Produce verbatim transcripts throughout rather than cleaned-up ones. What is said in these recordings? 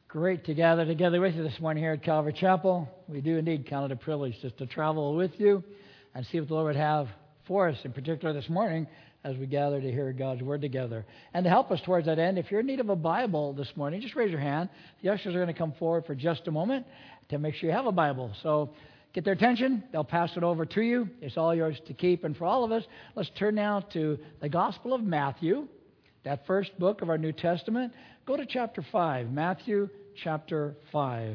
Great to gather together with you this morning here at Calvary Chapel. We do indeed count it a privilege just to travel with you and see what the Lord would have for us, in particular this morning, as we gather to hear God's Word together. And to help us towards that end, if you're in need of a Bible this morning, just raise your hand. The ushers are going to come forward for just a moment to make sure you have a Bible. So get their attention. They'll pass it over to you. It's all yours to keep. And for all of us, let's turn now to the Gospel of Matthew, that first book of our New Testament. Go to chapter five, Matthew chapter five.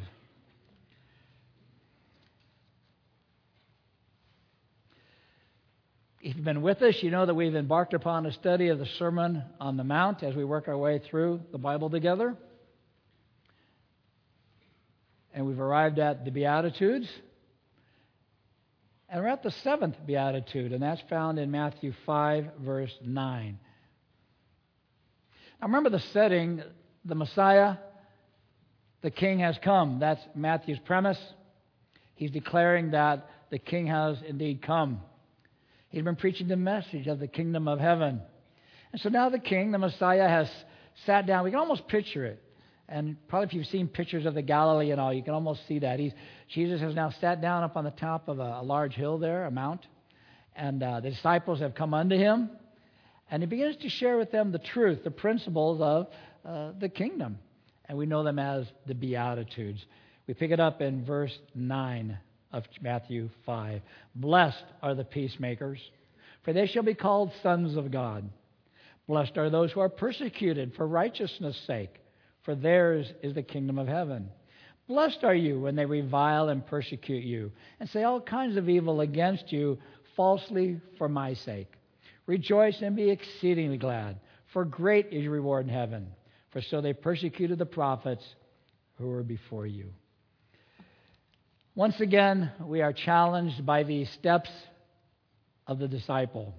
If you've been with us, you know that we've embarked upon a study of the Sermon on the Mount as we work our way through the Bible together. And we've arrived at the Beatitudes. And we're at the seventh Beatitude, and that's found in Matthew five, verse nine. Now remember the setting, the Messiah, the King has come. That's Matthew's premise. He's declaring that the King has indeed come. He's been preaching the message of the kingdom of heaven. And so now the King, the Messiah, has sat down. We can almost picture it. And probably if you've seen pictures of the Galilee and all, you can almost see that. He's, Jesus has now sat down up on the top of a, a large hill there, a mount. And uh, the disciples have come unto him. And he begins to share with them the truth, the principles of uh, the kingdom. And we know them as the Beatitudes. We pick it up in verse nine of Matthew five. Blessed are the peacemakers, for they shall be called sons of God. Blessed are those who are persecuted for righteousness' sake, for theirs is the kingdom of heaven. Blessed are you when they revile and persecute you, and say all kinds of evil against you falsely for my sake. Rejoice and be exceedingly glad, for great is your reward in heaven. For so they persecuted the prophets who were before you. Once again, we are challenged by the steps of the disciple.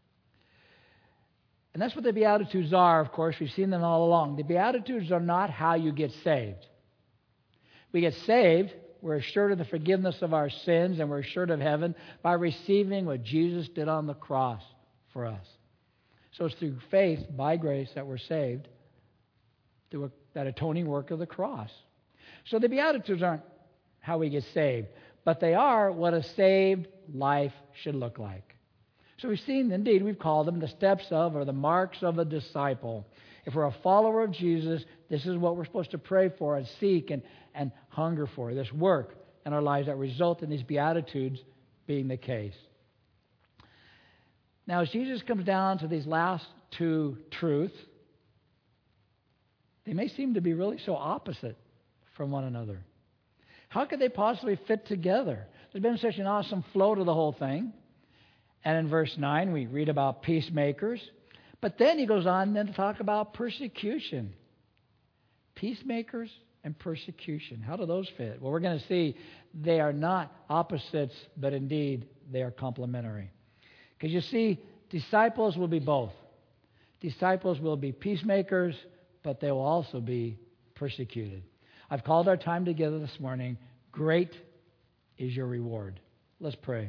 And that's what the Beatitudes are, of course. We've seen them all along. The Beatitudes are not how you get saved. We get saved, we're assured of the forgiveness of our sins, and we're assured of heaven by receiving what Jesus did on the cross for us. So it's through faith, by grace, that we're saved, through that atoning work of the cross. So the Beatitudes aren't how we get saved, but they are what a saved life should look like. So we've seen, indeed, we've called them the steps of or the marks of a disciple. If we're a follower of Jesus, this is what we're supposed to pray for and seek and, and hunger for, this work in our lives that result in these Beatitudes being the case. Now, as Jesus comes down to these last two truths, they may seem to be really so opposite from one another. How could they possibly fit together? There's been such an awesome flow to the whole thing. And in verse nine, we read about peacemakers. But then he goes on then to talk about persecution. Peacemakers and persecution. How do those fit? Well, we're going to see they are not opposites, but indeed they are complementary. Because you see, disciples will be both. Disciples will be peacemakers, but they will also be persecuted. I've called our time together this morning, Great is your reward. Let's pray.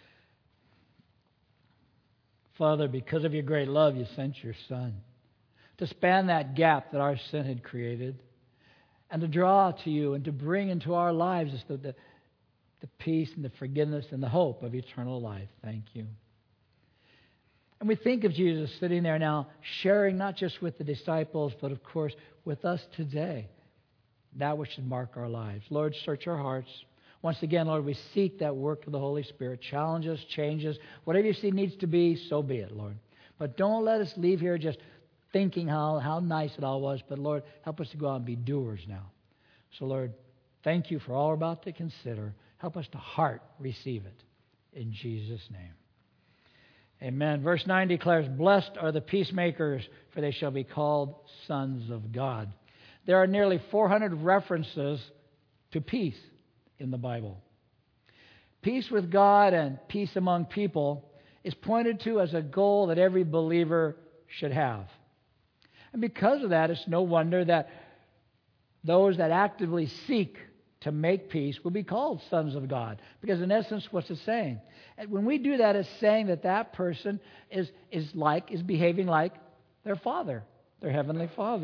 Father, because of your great love, you sent your Son to span that gap that our sin had created and to draw to you and to bring into our lives the, the, the peace and the forgiveness and the hope of eternal life. Thank you. And we think of Jesus sitting there now, sharing not just with the disciples, but of course with us today, that which should mark our lives. Lord, search our hearts. Once again, Lord, we seek that work of the Holy Spirit. Challenge us, change us. Whatever you see needs to be, so be it, Lord. But don't let us leave here just thinking how, how nice it all was. But Lord, help us to go out and be doers now. So Lord, thank you for all we're about to consider. Help us to heart receive it. In Jesus' name. Amen. Verse nine declares, Blessed are the peacemakers, for they shall be called sons of God. There are nearly four hundred references to peace in the Bible. Peace with God and peace among people is pointed to as a goal that every believer should have. And because of that, it's no wonder that those that actively seek to make peace will be called sons of God. Because in essence, what's it saying? And when we do that, it's saying that that person is, is like, is behaving like their Father, their Heavenly Father.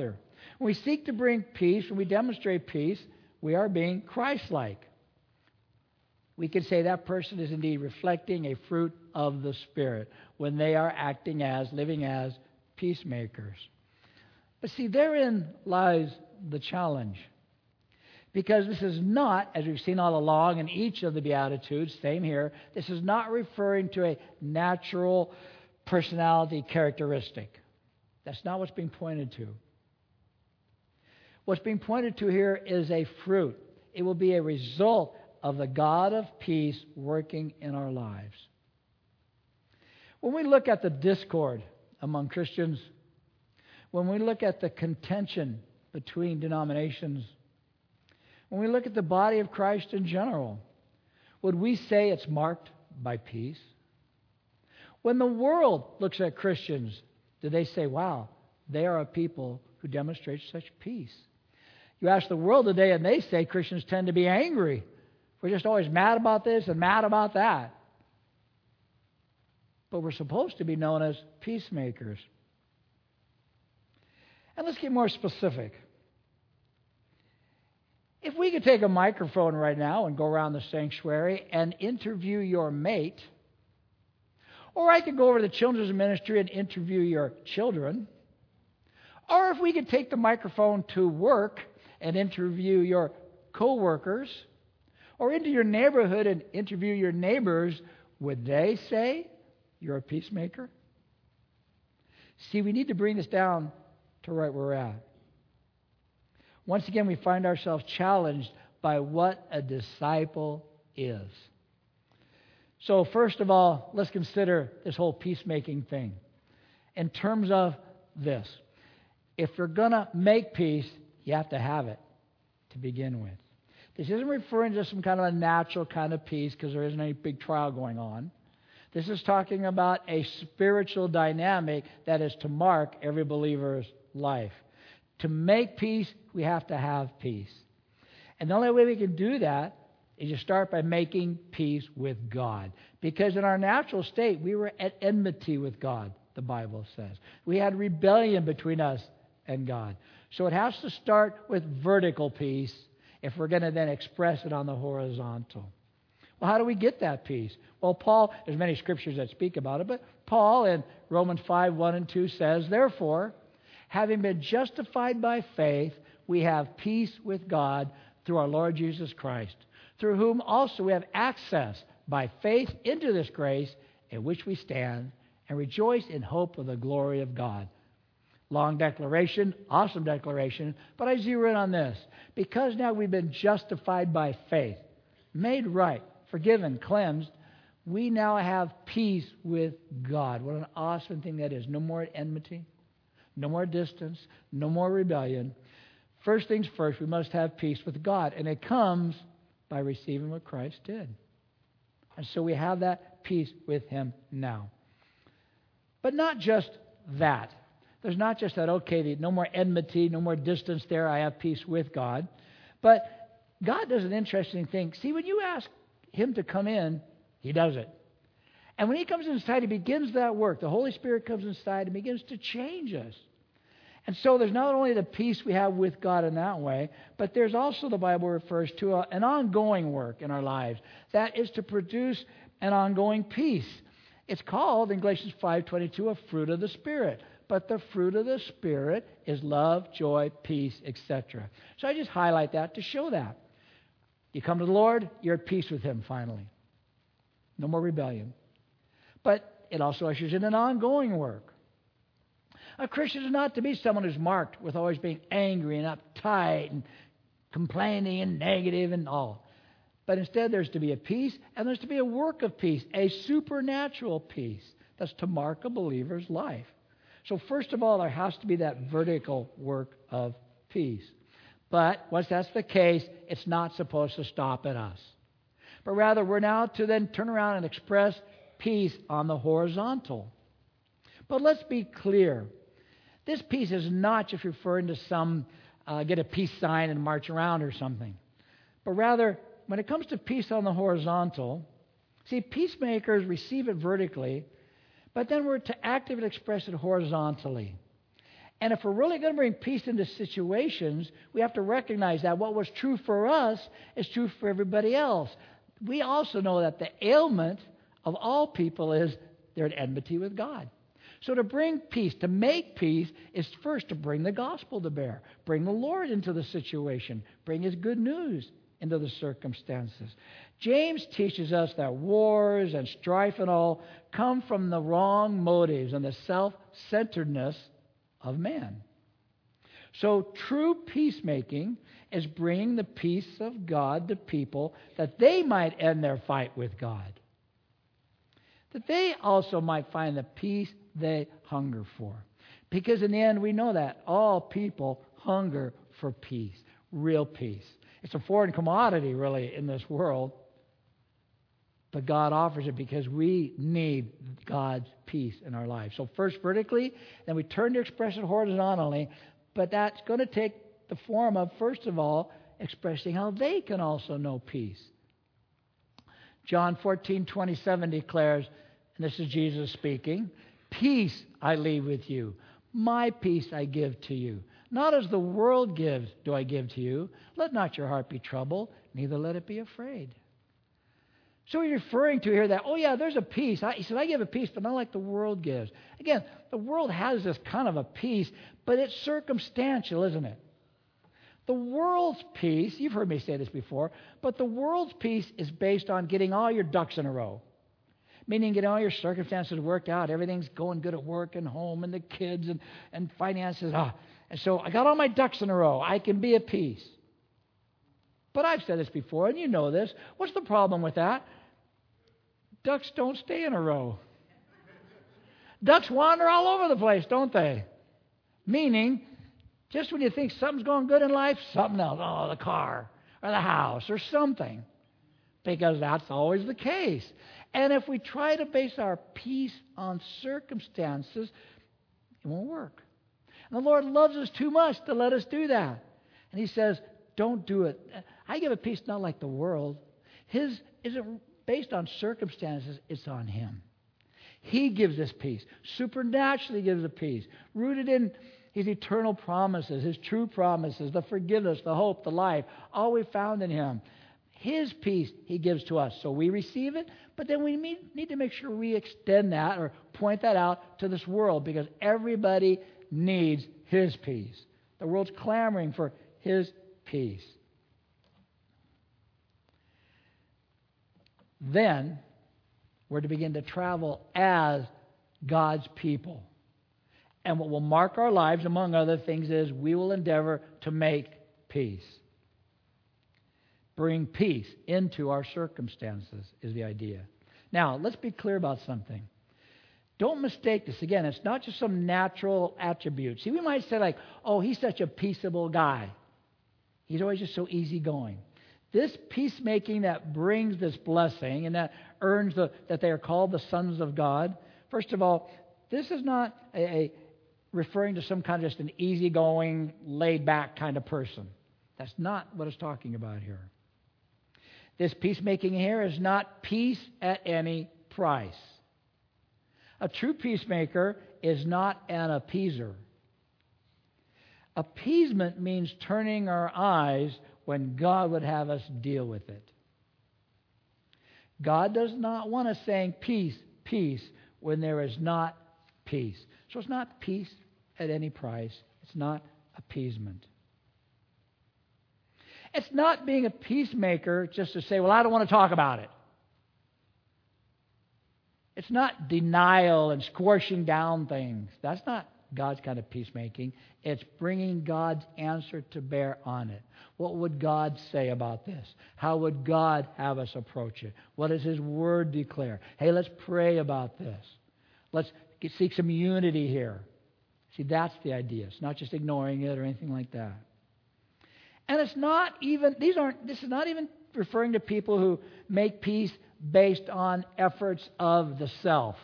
When we seek to bring peace, when we demonstrate peace, we are being Christ-like. We can say that person is indeed reflecting a fruit of the Spirit when they are acting as, living as peacemakers. But see, therein lies the challenge. Because this is not, as we've seen all along in each of the Beatitudes, same here, this is not referring to a natural personality characteristic. That's not what's being pointed to. What's being pointed to here is a fruit. It will be a result of the God of peace working in our lives. When we look at the discord among Christians, when we look at the contention between denominations, when we look at the body of Christ in general, would we say it's marked by peace? When the world looks at Christians, do they say, wow, they are a people who demonstrate such peace? You ask the world today and they say Christians tend to be angry. We're just always mad about this and mad about that. But we're supposed to be known as peacemakers. And let's get more specific. If we could take a microphone right now and go around the sanctuary and interview your mate, or I could go over to the children's ministry and interview your children, or if we could take the microphone to work and interview your co-workers, or into your neighborhood and interview your neighbors, would they say you're a peacemaker? See, we need to bring this down to right where we're at. Once again, we find ourselves challenged by what a disciple is. So first of all, let's consider this whole peacemaking thing in terms of this. If you're going to make peace, you have to have it to begin with. This isn't referring to some kind of a natural kind of peace because there isn't any big trial going on. This is talking about a spiritual dynamic that is to mark every believer's life. To make peace, we have to have peace. And the only way we can do that is you start by making peace with God. Because in our natural state, we were at enmity with God, the Bible says. We had rebellion between us and God. So it has to start with vertical peace if we're going to then express it on the horizontal. Well, how do we get that peace? Well, Paul, there's many scriptures that speak about it, but Paul in Romans five, one and two says, therefore, having been justified by faith, we have peace with God through our Lord Jesus Christ, through whom also we have access by faith into this grace in which we stand and rejoice in hope of the glory of God. Long declaration, awesome declaration, but I zero in on this. Because now we've been justified by faith, made right, forgiven, cleansed, we now have peace with God. What an awesome thing that is. No more enmity, no more distance, no more rebellion. First things first, we must have peace with God, and it comes by receiving what Christ did. And so we have that peace with Him now. But not just that. There's not just that, okay, no more enmity, no more distance there, I have peace with God. But God does an interesting thing. See, when you ask Him to come in, He does it. And when He comes inside, He begins that work. The Holy Spirit comes inside and begins to change us. And so there's not only the peace we have with God in that way, but there's also, the Bible refers to a, an ongoing work in our lives. That is to produce an ongoing peace. It's called, in Galatians five twenty-two, a fruit of the Spirit. But the fruit of the Spirit is love, joy, peace, et cetera. So I just highlight that to show that. You come to the Lord, you're at peace with Him finally. No more rebellion. But it also ushers in an ongoing work. A Christian is not to be someone who's marked with always being angry and uptight and complaining and negative and all. But instead there's to be a peace, and there's to be a work of peace, a supernatural peace that's to mark a believer's life. So first of all, there has to be that vertical work of peace. But once that's the case, it's not supposed to stop at us. But rather, we're now to then turn around and express peace on the horizontal. But let's be clear. This peace is not just referring to some, uh, get a peace sign and march around or something. But rather, when it comes to peace on the horizontal, see, peacemakers receive it vertically, but then we're to actively express it horizontally. And if we're really going to bring peace into situations, we have to recognize that what was true for us is true for everybody else. We also know that the ailment of all people is they're at enmity with God. So to bring peace, to make peace, is first to bring the gospel to bear. Bring the Lord into the situation. Bring His good news into the circumstances. James teaches us that wars and strife and all come from the wrong motives and the self-centeredness of man. So true peacemaking is bringing the peace of God to people that they might end their fight with God. That they also might find the peace they hunger for. Because in the end, we know that all people hunger for peace, real peace. It's a foreign commodity, really, in this world. But God offers it because we need God's peace in our lives. So first vertically, then we turn to express it horizontally. But that's going to take the form of, first of all, expressing how they can also know peace. John fourteen twenty-seven declares, and this is Jesus speaking, "Peace I leave with you. My peace I give to you. Not as the world gives do I give to you. Let not your heart be troubled, neither let it be afraid." So he's referring to here that, oh yeah, there's a peace. I, he said, I give a peace, but not like the world gives. Again, the world has this kind of a peace, but it's circumstantial, isn't it? The world's peace, you've heard me say this before, but the world's peace is based on getting all your ducks in a row. Meaning getting all your circumstances worked out. Everything's going good at work and home and the kids and, and finances. Ah, and so I got all my ducks in a row. I can be at peace. But I've said this before, and you know this. What's the problem with that? Ducks don't stay in a row. Ducks wander all over the place, don't they? Meaning, just when you think something's going good in life, something else. Oh, the car or the house or something. Because that's always the case. And if we try to base our peace on circumstances, it won't work. And the Lord loves us too much to let us do that. And He says, don't do it. I give a peace not like the world. His isn't based on circumstances, it's on Him. He gives us peace. Supernaturally gives a peace. Rooted in His eternal promises, His true promises, the forgiveness, the hope, the life, all we found in Him. His peace He gives to us. So we receive it, but then we need to make sure we extend that or point that out to this world because everybody needs His peace. The world's clamoring for His peace. Then we're to begin to travel as God's people. And what will mark our lives, among other things, is we will endeavor to make peace. Bring peace into our circumstances is the idea. Now, let's be clear about something. Don't mistake this. Again, it's not just some natural attribute. See, we might say like, oh, he's such a peaceable guy. He's always just so easygoing. This peacemaking that brings this blessing and that earns the, that they are called the sons of God, first of all, this is not a, a referring to some kind of just an easygoing, laid-back kind of person. That's not what it's talking about here. This peacemaking here is not peace at any price. A true peacemaker is not an appeaser. Appeasement means turning our eyes when God would have us deal with it. God does not want us saying peace, peace, when there is not peace. So it's not peace at any price. It's not appeasement. It's not being a peacemaker just to say, well, I don't want to talk about it. It's not denial and squashing down things. That's not God's kind of peacemaking. It's bringing God's answer to bear on it. What would God say about this? How would God have us approach it? What does His Word declare? Hey, let's pray about this. Let's seek some unity here. See, that's the idea. It's not just ignoring it or anything like that. And it's not even, these aren't, this is not even referring to people who make peace based on efforts of the self.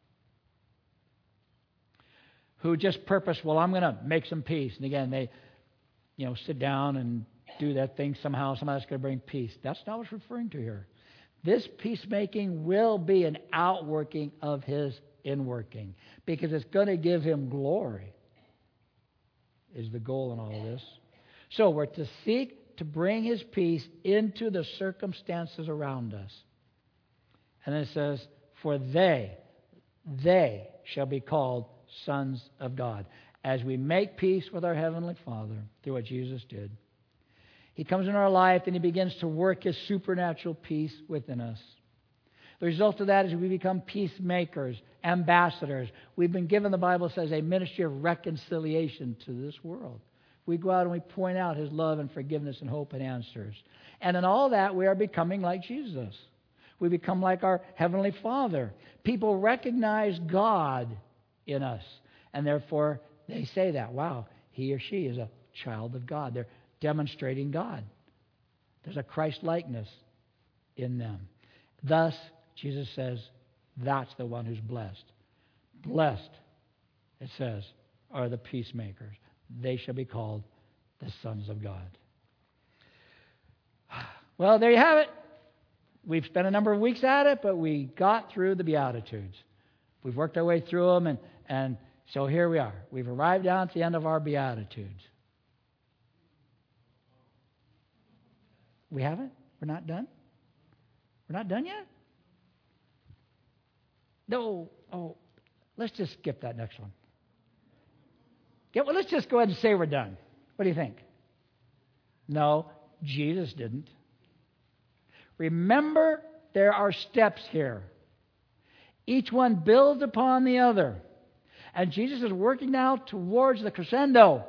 Who just purpose, well, I'm going to make some peace. And again, they, you know, sit down and do that thing somehow. Somehow that's going to bring peace. That's not what it's referring to here. This peacemaking will be an outworking of His inworking because it's going to give Him glory. is the goal in all of this. So we're to seek to bring His peace into the circumstances around us. And then it says, for they, they shall be called sons of God. As we make peace with our Heavenly Father through what Jesus did, He comes in our life and He begins to work His supernatural peace within us. The result of that is we become peacemakers, ambassadors. We've been given, the Bible says, a ministry of reconciliation to this world. We go out and we point out His love and forgiveness and hope and answers. And in all that, we are becoming like Jesus. We become like our Heavenly Father. People recognize God in us. And therefore, they say that, wow, he or she is a child of God. They're demonstrating God. There's a Christ-likeness in them. Thus, Jesus says, that's the one who's blessed. Blessed, it says, are the peacemakers. They shall be called the sons of God. Well, there you have it. We've spent a number of weeks at it, but we got through the Beatitudes. We've worked our way through them, and, and so here we are. We've arrived down to the end of our Beatitudes. We haven't? We're not done? We're not done yet? No. Oh, let's just skip that next one. Yeah, well, let's just go ahead and say we're done. What do you think? No, Jesus didn't. Remember, there are steps here. Each one builds upon the other. And Jesus is working now towards the crescendo.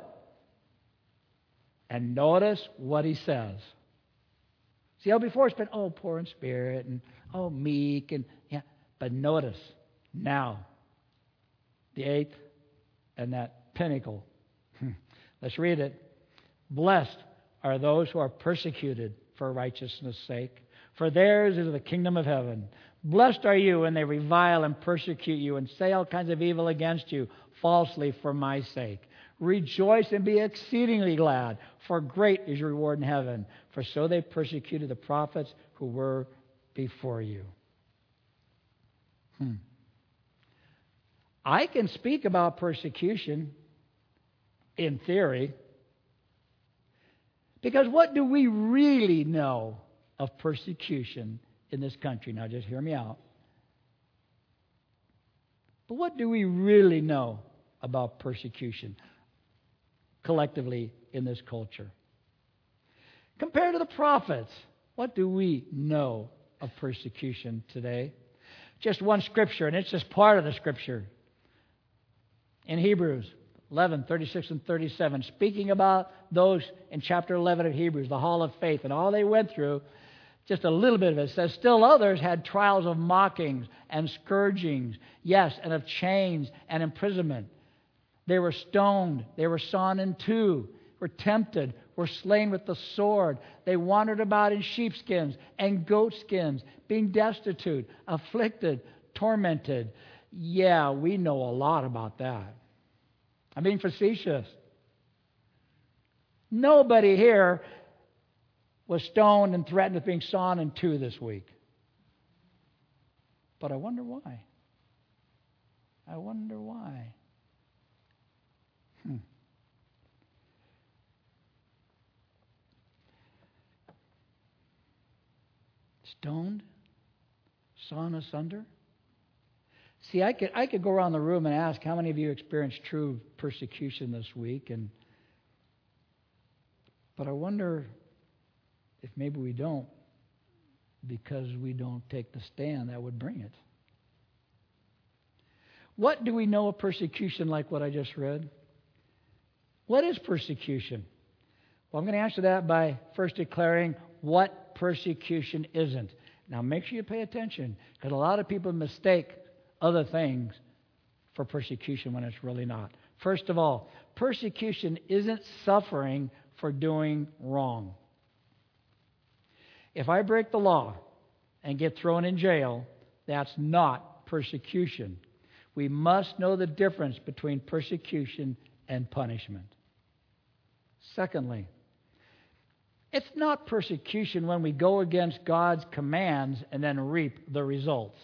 And notice what He says. See how before it's been, oh, poor in spirit, and oh, meek, and yeah. But notice now, the eighth and that pinnacle. Let's read it. Blessed are those who are persecuted for righteousness' sake, for theirs is the kingdom of heaven. Blessed are you when they revile and persecute you and say all kinds of evil against you falsely for my sake. Rejoice and be exceedingly glad, for great is your reward in heaven. For so they persecuted the prophets who were before you. Hmm. I can speak about persecution in theory, because what do we really know of persecution in this country? Now, just hear me out. But what do we really know about persecution collectively in this culture? Compared to the prophets, what do we know of persecution today? Just one scripture, and it's just part of the scripture. In Hebrews eleven, thirty-six and thirty-seven, speaking about those in chapter eleven of Hebrews, the hall of faith, and all they went through, just a little bit of it says, still others had trials of mockings and scourgings, yes, and of chains and imprisonment. They were stoned, they were sawn in two, were tempted, were slain with the sword. They wandered about in sheepskins and goatskins, being destitute, afflicted, tormented. Yeah, we know a lot about that. I'm being facetious. Nobody here was stoned and threatened with being sawn in two this week. But I wonder why. I wonder why. Hmm. Stoned? Sawn asunder? See, I could I could go around the room and ask how many of you experienced true persecution this week, and but I wonder if maybe we don't, because we don't take the stand that would bring it. What do we know of persecution like what I just read? What is persecution? Well, I'm going to answer that by first declaring what persecution isn't. Now, make sure you pay attention, because a lot of people mistake other things for persecution when it's really not. First of all, persecution isn't suffering for doing wrong. If I break the law and get thrown in jail, that's not persecution. We must know the difference between persecution and punishment. Secondly, it's not persecution when we go against God's commands and then reap the results.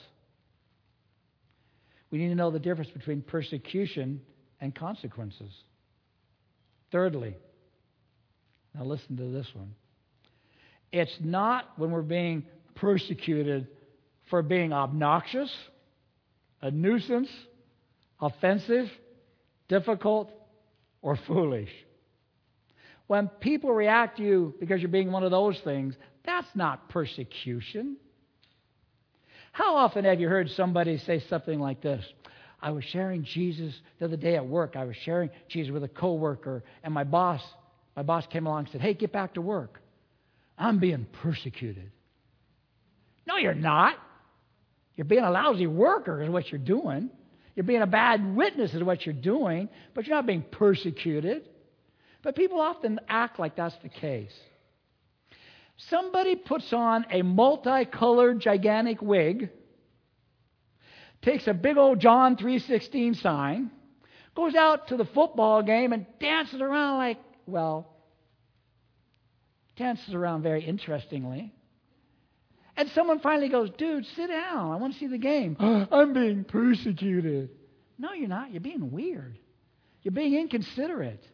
We need to know the difference between persecution and consequences. Thirdly, now listen to this one. It's not when we're being persecuted for being obnoxious, a nuisance, offensive, difficult, or foolish. When people react to you because you're being one of those things, that's not persecution. How often have you heard somebody say something like this? I was sharing Jesus the other day at work. I was sharing Jesus with a coworker, and my boss, my boss came along and said, hey, get back to work. I'm being persecuted. No, you're not. You're being a lousy worker is what you're doing. You're being a bad witness is what you're doing, but you're not being persecuted. But people often act like that's the case. Somebody puts on a multicolored, gigantic wig, takes a big old John three sixteen sign, goes out to the football game and dances around like, well, dances around very interestingly. And someone finally goes, dude, sit down. I want to see the game. I'm being persecuted. No, you're not. You're being weird. You're being inconsiderate.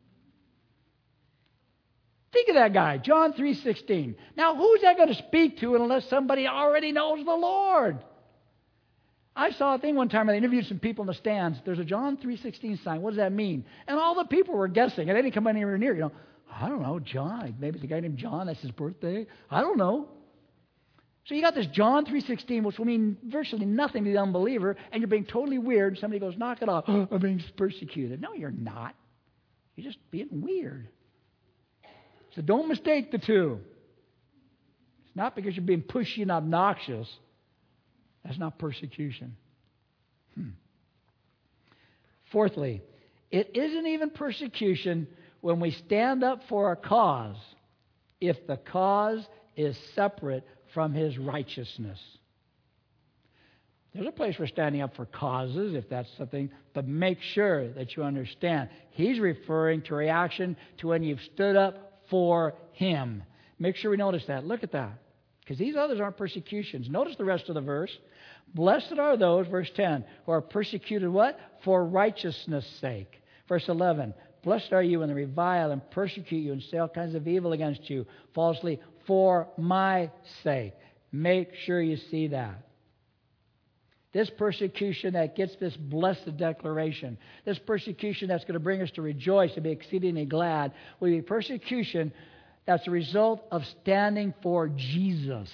Think of that guy, John three sixteen. Now, who's that going to speak to unless somebody already knows the Lord? I saw a thing one time where they interviewed some people in the stands. There's a John three sixteen sign. What does that mean? And all the people were guessing, and they didn't come anywhere near. You know, I don't know, John. Maybe it's a guy named John. That's his birthday. I don't know. So you got this John three sixteen, which will mean virtually nothing to the unbeliever, and you're being totally weird. Somebody goes, knock it off. Oh, I'm being persecuted. No, you're not. You're just being weird. So don't mistake the two. It's not because you're being pushy and obnoxious. That's not persecution. Hmm. Fourthly, it isn't even persecution when we stand up for a cause if the cause is separate from His righteousness. There's a place for standing up for causes, if that's something, but make sure that you understand. He's referring to reaction to when you've stood up for Him. Make sure we notice that. Look at that. Because these others aren't persecutions. Notice the rest of the verse. Blessed are those, verse ten, who are persecuted what? For righteousness' sake. Verse eleven. Blessed are you when they revile and persecute you and say all kinds of evil against you falsely for my sake. Make sure you see that. This persecution that gets this blessed declaration, this persecution that's going to bring us to rejoice and be exceedingly glad, will be persecution that's a result of standing for Jesus.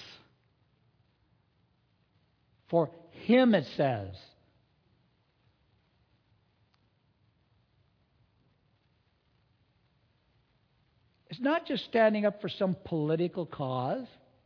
For Him, it says. It's not just standing up for some political cause.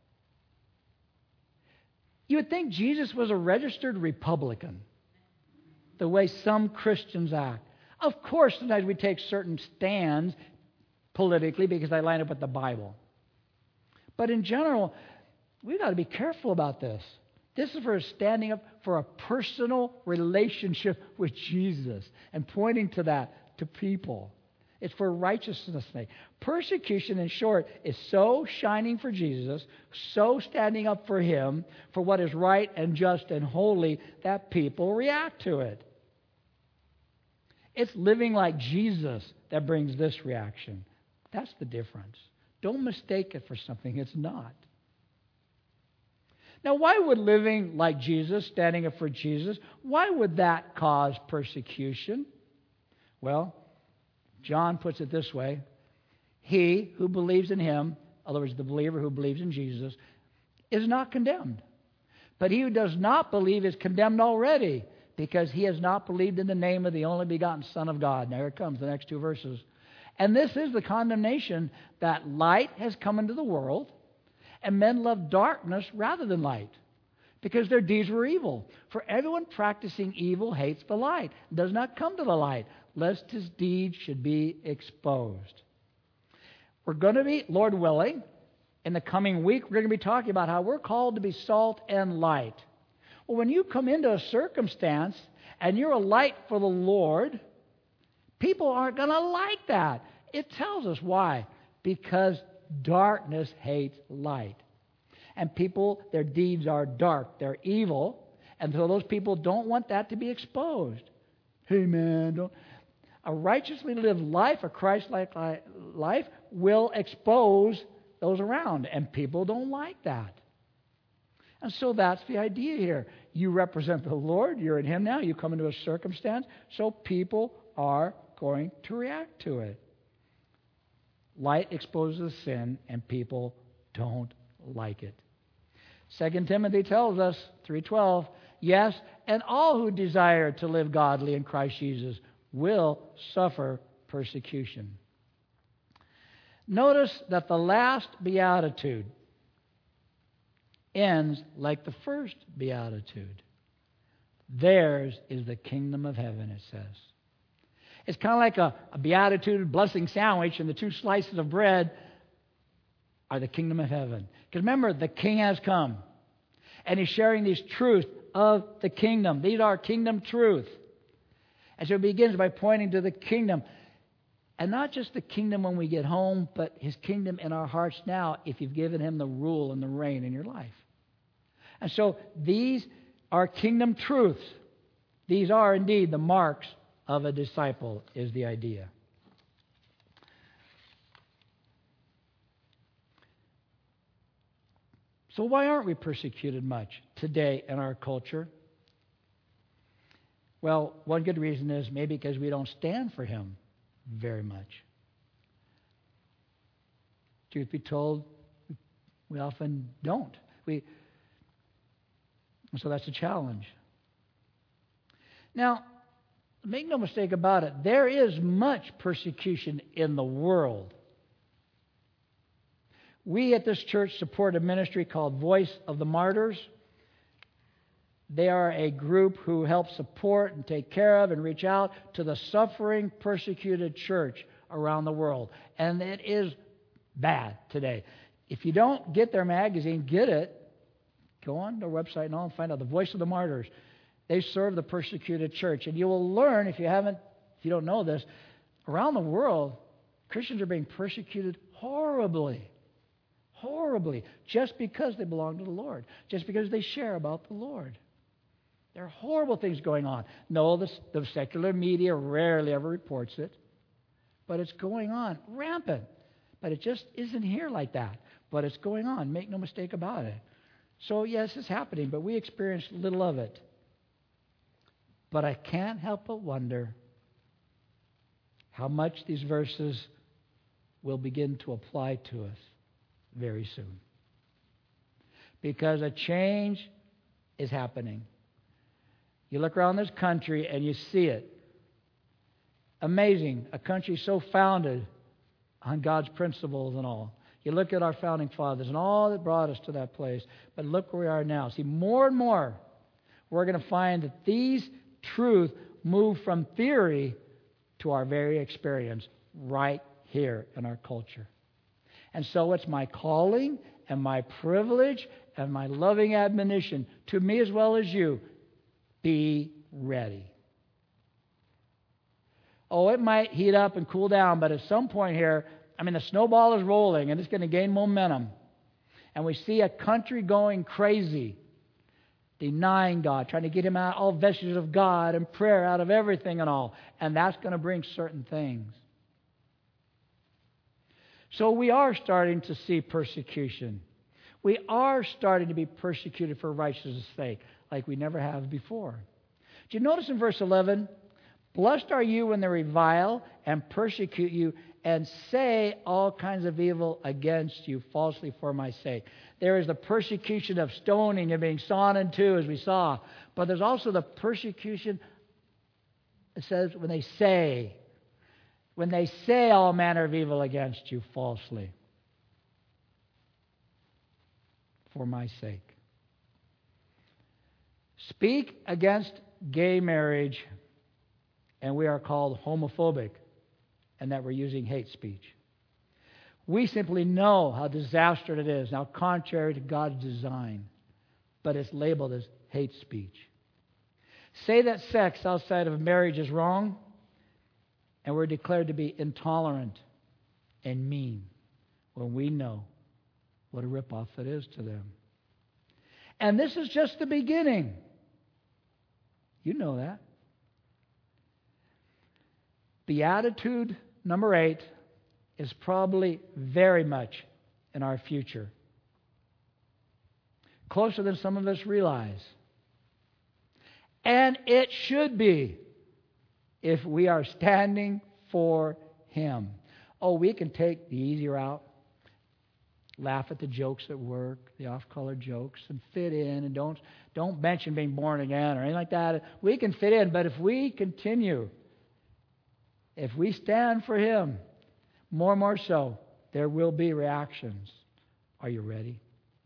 You would think Jesus was a registered Republican, the way some Christians act. Of course, sometimes we take certain stands politically because they line up with the Bible. But in general, we've got to be careful about this. This is for standing up for a personal relationship with Jesus and pointing to that to people. It's for righteousness' sake. Persecution, in short, is so shining for Jesus, so standing up for Him, for what is right and just and holy, that people react to it. It's living like Jesus that brings this reaction. That's the difference. Don't mistake it for something it's not. Now, why would living like Jesus, standing up for Jesus, why would that cause persecution? Well, John puts it this way. He who believes in Him, in other words, the believer who believes in Jesus, is not condemned. But he who does not believe is condemned already, because he has not believed in the name of the only begotten Son of God. Now here it comes, the next two verses. And this is the condemnation, that light has come into the world, and men love darkness rather than light, because their deeds were evil. For everyone practicing evil hates the light, does not come to the light, lest his deeds should be exposed. We're going to be, Lord willing, in the coming week, we're going to be talking about how we're called to be salt and light. Well, when you come into a circumstance and you're a light for the Lord, people aren't going to like that. It tells us why. Because darkness hates light. And people, their deeds are dark. They're evil. And so those people don't want that to be exposed. Hey, man, don't... A righteously lived life, a Christ-like life, will expose those around. And people don't like that. And so that's the idea here. You represent the Lord. You're in Him now. You come into a circumstance. So people are going to react to it. Light exposes sin, and people don't like it. Second Timothy tells us, three twelve, yes, and all who desire to live godly in Christ Jesus will suffer persecution. Notice that the last beatitude ends like the first beatitude. Theirs is the kingdom of heaven, it says. It's kind of like a, a beatitude blessing sandwich, and the two slices of bread are the kingdom of heaven. Because remember, the king has come, and he's sharing these truths of the kingdom. These are kingdom truth. And so it begins by pointing to the kingdom. And not just the kingdom when we get home, but His kingdom in our hearts now if you've given Him the rule and the reign in your life. And so these are kingdom truths. These are indeed the marks of a disciple, is the idea. So why aren't we persecuted much today in our culture? Well, one good reason is maybe because we don't stand for Him very much. Truth be told, we often don't. We, so that's a challenge. Now, make no mistake about it, there is much persecution in the world. We at this church support a ministry called Voice of the Martyrs. They are a group who help support and take care of and reach out to the suffering, persecuted church around the world. And it is bad today. If you don't get their magazine, get it. Go on their website and all and find out. The Voice of the Martyrs. They serve the persecuted church. And you will learn, if you haven't, if you don't know this, around the world, Christians are being persecuted horribly. Horribly. Just because they belong to the Lord. Just because they share about the Lord. There are horrible things going on. No, the, the secular media rarely ever reports it. But it's going on rampant. But it just isn't here like that. But it's going on. Make no mistake about it. So, yes, it's happening, but we experience little of it. But I can't help but wonder how much these verses will begin to apply to us very soon. Because a change is happening. You look around this country and you see it. Amazing. A country so founded on God's principles and all. You look at our founding fathers and all that brought us to that place. But look where we are now. See, more and more, we're going to find that these truths move from theory to our very experience right here in our culture. And so it's my calling and my privilege and my loving admonition to me as well as you. Be ready. Oh, it might heat up and cool down, but at some point here, I mean, the snowball is rolling and it's going to gain momentum. And we see a country going crazy, denying God, trying to get him out, all vestiges of God and prayer out of everything and all. And that's going to bring certain things. So we are starting to see persecution. We are starting to be persecuted for righteousness' sake, like we never have before. Do you notice in verse eleven? Blessed are you when they revile and persecute you and say all kinds of evil against you falsely for my sake. There is the persecution of stoning and being sawn in two, as we saw. But there's also the persecution, it says, when they say, when they say all manner of evil against you falsely for my sake. Speak against gay marriage, and we are called homophobic, and that we're using hate speech. We simply know how disastrous it is, now contrary to God's design, but it's labeled as hate speech. Say that sex outside of marriage is wrong, and we're declared to be intolerant and mean when we know what a ripoff it is to them. And this is just the beginning. You know that. Beatitude number eight is probably very much in our future. Closer than some of us realize. And it should be if we are standing for Him. Oh, we can take the easy route, laugh at the jokes at work, the off-color jokes, and fit in, and don't don't mention being born again or anything like that. We can fit in, but if we continue, if we stand for Him, more and more so, there will be reactions. Are you ready?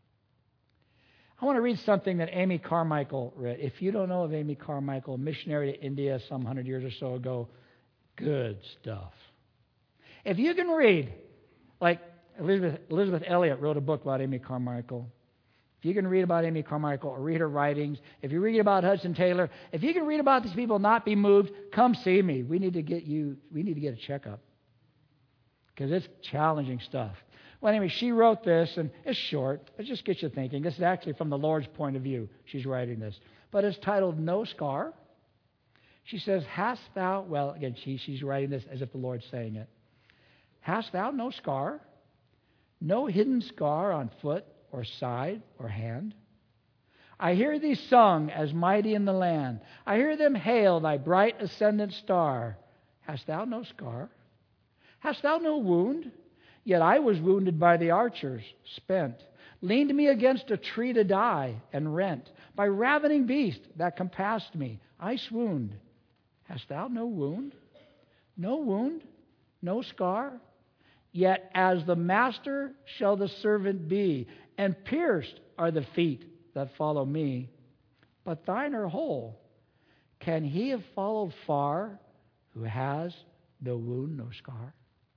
I want to read something that Amy Carmichael read. If you don't know of Amy Carmichael, a missionary to India some hundred years or so ago, good stuff. If you can read, like Elizabeth, Elizabeth Elliot wrote a book about Amy Carmichael. If you can read about Amy Carmichael or read her writings, if you read about Hudson Taylor, if you can read about these people, not be moved, come see me. We need to get you, we need to get a checkup. Because it's challenging stuff. Well, anyway, she wrote this, and it's short. It just gets you thinking. This is actually from the Lord's point of view. She's writing this. But it's titled No Scar. She says, Hast thou, well, again, she, she's writing this as if the Lord's saying it. Hast thou no scar? No hidden scar on foot or side or hand? I hear thee sung as mighty in the land. I hear them hail thy bright ascendant star. Hast thou no scar? Hast thou no wound? Yet I was wounded by the archers, spent. Leaned me against a tree to die, and rent. By ravening beast that compassed me, I swooned. Hast thou no wound? No wound? No scar? Yet as the master shall the servant be, and pierced are the feet that follow me. But thine are whole. Can he have followed far who has no wound, no scar?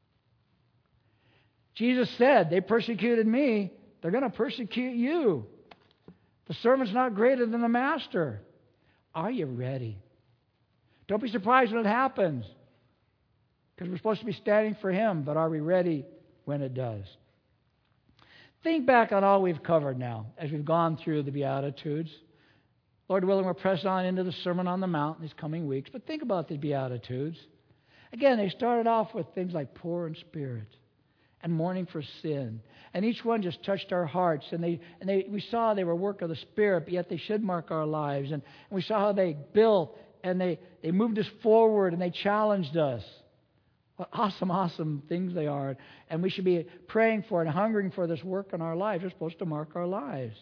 Jesus said, they persecuted me, they're going to persecute you. The servant's not greater than the master. Are you ready? Don't be surprised when it happens, because we're supposed to be standing for Him, but are we ready when it does? Think back on all we've covered now as we've gone through the Beatitudes. Lord willing, we're pressed on into the Sermon on the Mount in these coming weeks, but think about the Beatitudes. Again, they started off with things like poor in spirit and mourning for sin. And each one just touched our hearts. And they and they we saw they were work of the Spirit, but yet they should mark our lives. And, and we saw how they built and they, they moved us forward and they challenged us. What awesome, awesome things they are. And we should be praying for and hungering for this work in our lives. They're supposed to mark our lives.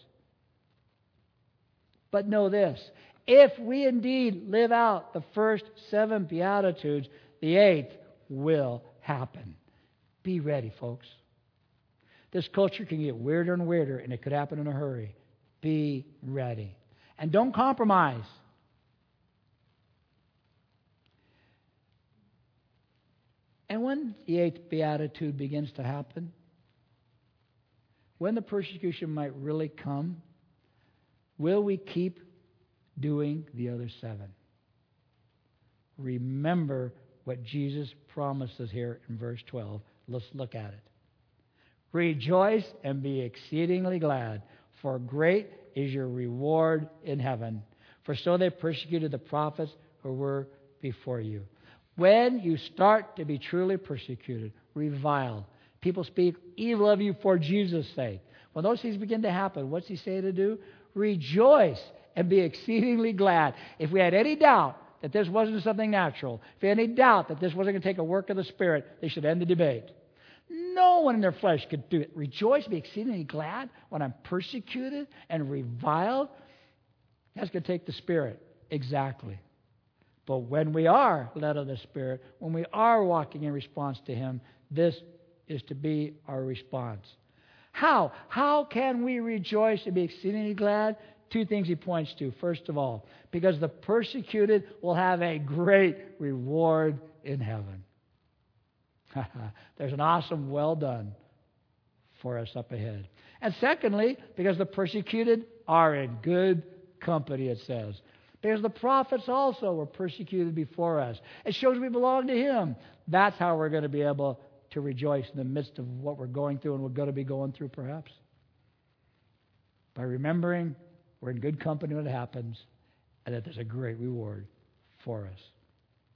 But know this. If we indeed live out the first seven Beatitudes, the eighth will happen. Be ready, folks. This culture can get weirder and weirder, and it could happen in a hurry. Be ready. And don't compromise. And when the eighth beatitude begins to happen, when the persecution might really come, will we keep doing the other seven? Remember what Jesus promises here in verse twelve. Let's look at it. Rejoice and be exceedingly glad, for great is your reward in heaven. For so they persecuted the prophets who were before you. When you start to be truly persecuted, reviled, people speak evil of you for Jesus' sake. When those things begin to happen, what's He say to do? Rejoice and be exceedingly glad. If we had any doubt that this wasn't something natural, if we had any doubt that this wasn't going to take a work of the Spirit, they should end the debate. No one in their flesh could do it. Rejoice, be exceedingly glad when I'm persecuted and reviled. That's going to take the Spirit. Exactly. But when we are led of the Spirit, when we are walking in response to Him, this is to be our response. How? How can we rejoice and be exceedingly glad? Two things he points to. First of all, because the persecuted will have a great reward in heaven. There's an awesome well done for us up ahead. And secondly, because the persecuted are in good company, it says. Because the prophets also were persecuted before us. It shows we belong to Him. That's how we're going to be able to rejoice in the midst of what we're going through and we're going to be going through perhaps. By remembering we're in good company when it happens and that there's a great reward for us.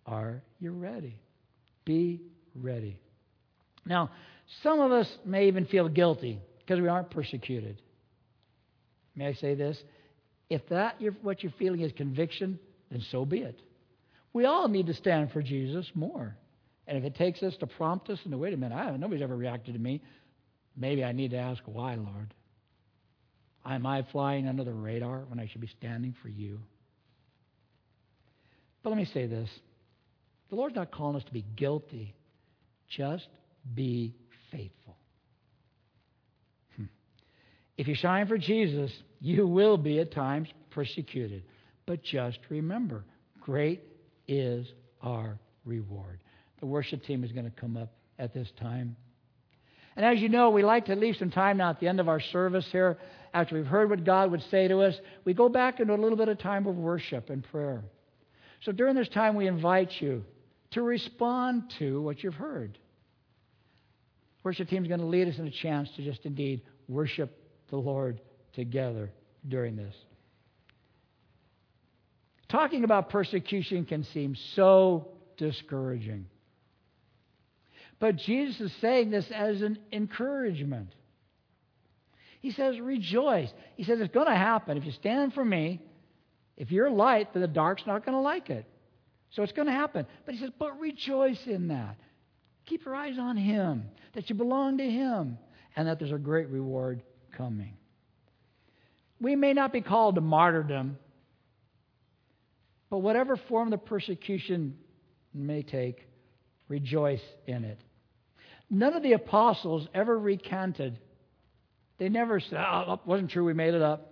Are you ready? Be ready. Now, some of us may even feel guilty because we aren't persecuted. May I say this? If that what you're feeling is conviction, then so be it. We all need to stand for Jesus more. And if it takes us to prompt us and to wait a minute, I haven't, nobody's ever reacted to me. Maybe I need to ask why, Lord. Am I flying under the radar when I should be standing for you? But let me say this. The Lord's not calling us to be guilty. Just be faithful. Hmm. If you shine for Jesus, you will be at times persecuted. But just remember, great is our reward. The worship team is going to come up at this time. And as you know, we like to leave some time now at the end of our service here, after we've heard what God would say to us, we go back into a little bit of time of worship and prayer. So during this time, we invite you to respond to what you've heard. Worship team is going to lead us in a chance to just indeed worship the Lord together during this. Talking about persecution can seem so discouraging. But Jesus is saying this as an encouragement. He says, rejoice. He says, it's going to happen. If you stand for me, if you're light, then the dark's not going to like it. So it's going to happen. But he says, but rejoice in that. Keep your eyes on Him, that you belong to Him, and that there's a great reward coming. We may not be called to martyrdom, but whatever form the persecution may take, rejoice in it. None of the apostles ever recanted. They never said, oh, it wasn't true, we made it up.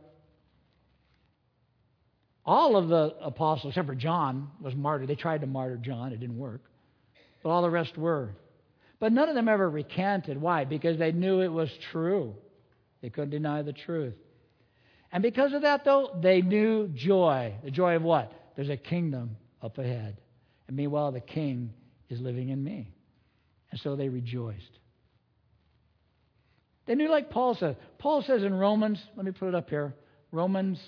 All of the apostles, except for John, was martyred. They tried to martyr John. It didn't work. But all the rest were. But none of them ever recanted. Why? Because they knew it was true. They couldn't deny the truth. And because of that, though, they knew joy. The joy of what? There's a kingdom up ahead. And meanwhile, the King is living in me. And so they rejoiced. They knew, like Paul says. Paul says in Romans, let me put it up here, Romans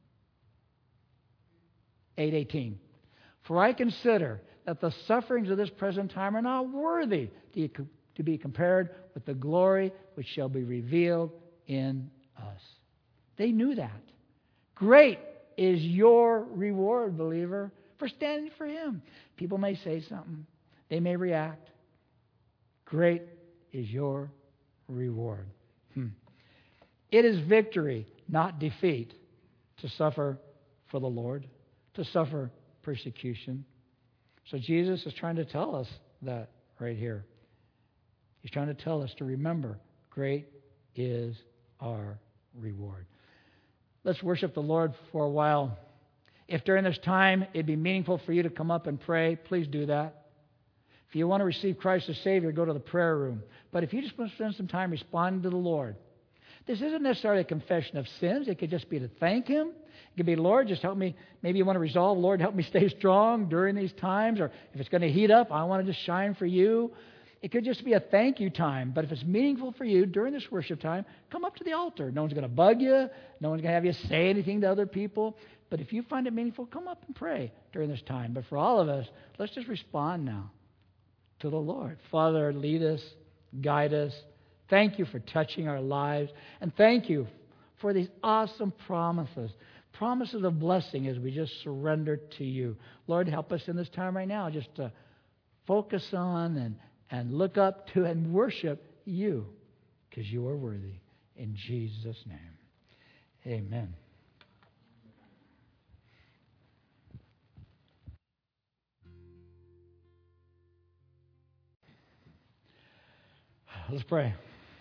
eight eighteen. For I consider that the sufferings of this present time are not worthy to, to be compared with the glory which shall be revealed in us. They knew that. Great is your reward, believer, for standing for Him. People may say something. They may react. Great is your reward. Hmm. It is victory, not defeat, to suffer for the Lord, to suffer persecution. So Jesus is trying to tell us that right here. He's trying to tell us to remember, great is our reward. Let's worship the Lord for a while. If during this time it'd be meaningful for you to come up and pray, please do that. If you want to receive Christ as Savior, go to the prayer room. But if you just want to spend some time responding to the Lord, this isn't necessarily a confession of sins. It could just be to thank Him. It could be, Lord, just help me. Maybe you want to resolve, Lord, help me stay strong during these times. Or if it's going to heat up, I want to just shine for you. It could just be a thank you time. But if it's meaningful for you during this worship time, come up to the altar. No one's going to bug you. No one's going to have you say anything to other people. But if you find it meaningful, come up and pray during this time. But for all of us, let's just respond now to the Lord. Father, lead us, guide us. Thank you for touching our lives. And thank you for these awesome promises. Promises of blessing as we just surrender to you. Lord, help us in this time right now just to focus on and, and look up to and worship you because you are worthy. In Jesus' name, amen. Let's pray.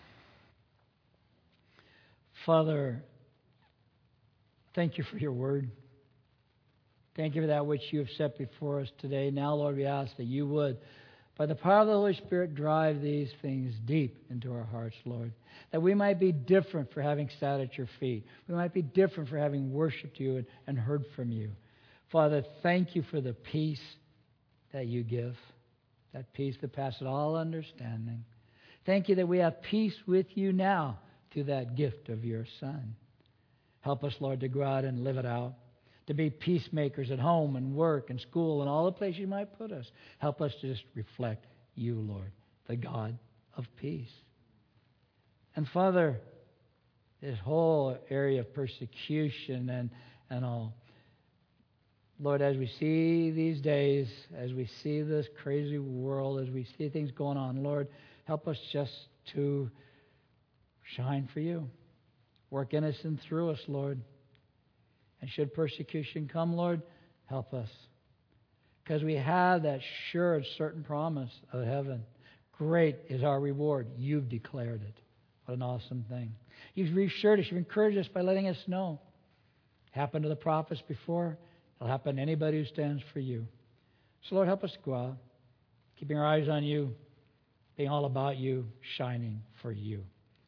Father, thank you for your word. Thank you for that which you have set before us today. Now, Lord, we ask that you would, by the power of the Holy Spirit, drive these things deep into our hearts, Lord. That we might be different for having sat at your feet. We might be different for having worshiped you and, and heard from you. Father, thank you for the peace that you give. That peace that passes all understanding. Thank you that we have peace with you now through that gift of your Son. Help us, Lord, to go out and live it out. to be peacemakers at home and work and school and all the places you might put us. Help us to just reflect you, Lord, the God of peace. And Father, this whole area of persecution and, and all, Lord, as we see these days, as we see this crazy world, as we see things going on, Lord, help us just to shine for you. Work in us and through us, Lord. And should persecution come, Lord, help us. Because we have that sure and certain promise of heaven. Great is our reward. You've declared it. What an awesome thing. You've reassured us. You've encouraged us by letting us know. Happened to the prophets before. It'll happen to anybody who stands for you. So, Lord, help us to go out, keeping our eyes on you, being all about you, shining for you.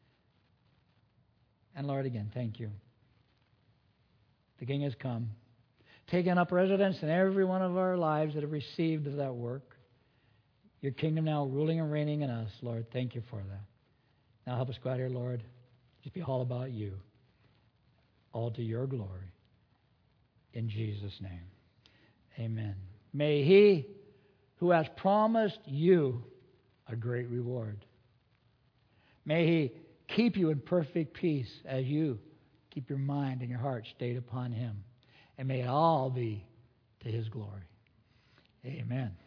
And, Lord, again, thank you. The King has come, taken up residence in every one of our lives that have received of that work. Your kingdom now ruling and reigning in us, Lord. Thank you for that. Now help us go out here, Lord. Just be all about you, all to your glory. In Jesus' name, amen. May he who has promised you a great reward, may he keep you in perfect peace as you keep your mind and your heart stayed upon him. And may it all be to his glory. Amen.